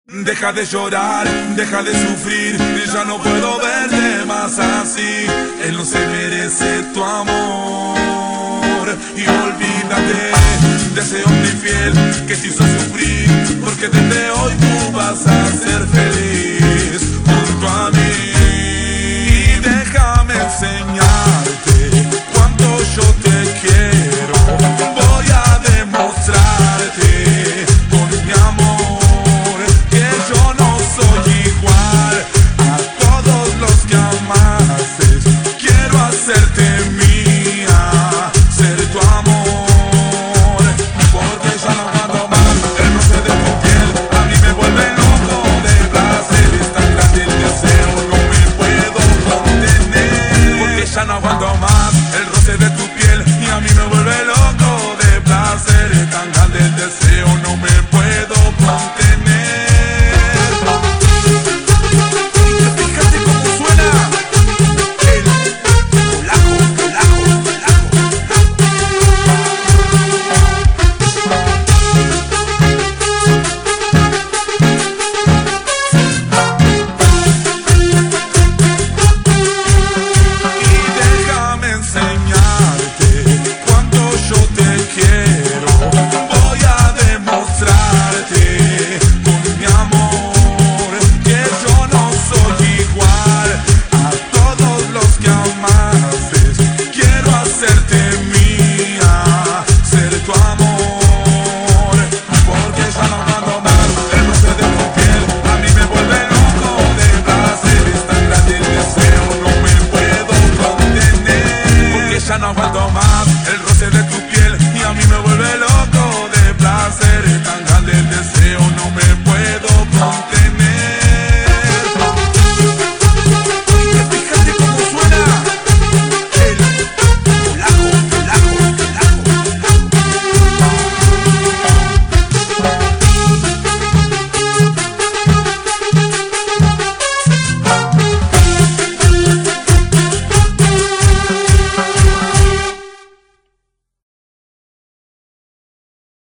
Deja de llorar, deja de sufrir, ya no puedo verte más así. Él no se merece tu amor. Y olvídate de ese hombre infiel que te hizo sufrir, porque desde hoy tú vas a ser feliz.